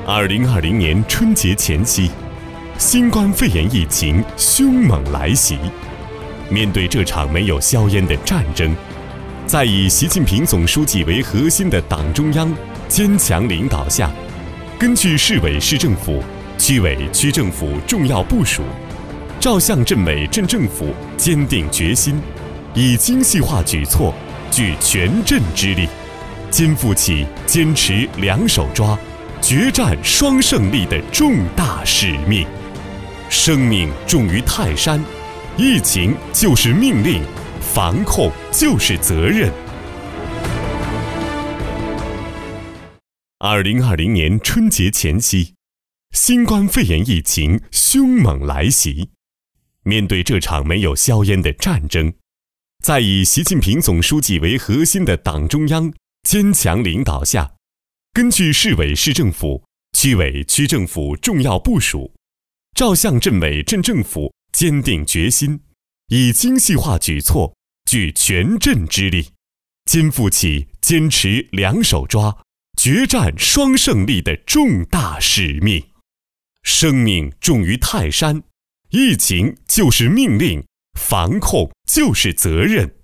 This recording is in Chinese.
2020年春节前夕，新冠肺炎疫情凶猛来袭。面对这场没有硝烟的战争，在以习近平总书记为核心的党中央坚强领导下，根据市委市政府、区委区政府重要部署，照相镇委镇政府坚定决心，以精细化举措，聚全镇之力，肩负起坚持两手抓、决战双胜利的重大使命。生命重于泰山，疫情就是命令，防控就是责任。2020年春节前夕，新冠肺炎疫情凶猛来袭。面对这场没有硝烟的战争，在以习近平总书记为核心的党中央坚强领导下，根据市委市政府、区委区政府重要部署，照相镇委镇政府坚定决心，以精细化举措，聚全镇之力，肩负起坚持两手抓、决战双胜利的重大使命。生命重于泰山，疫情就是命令，防控就是责任。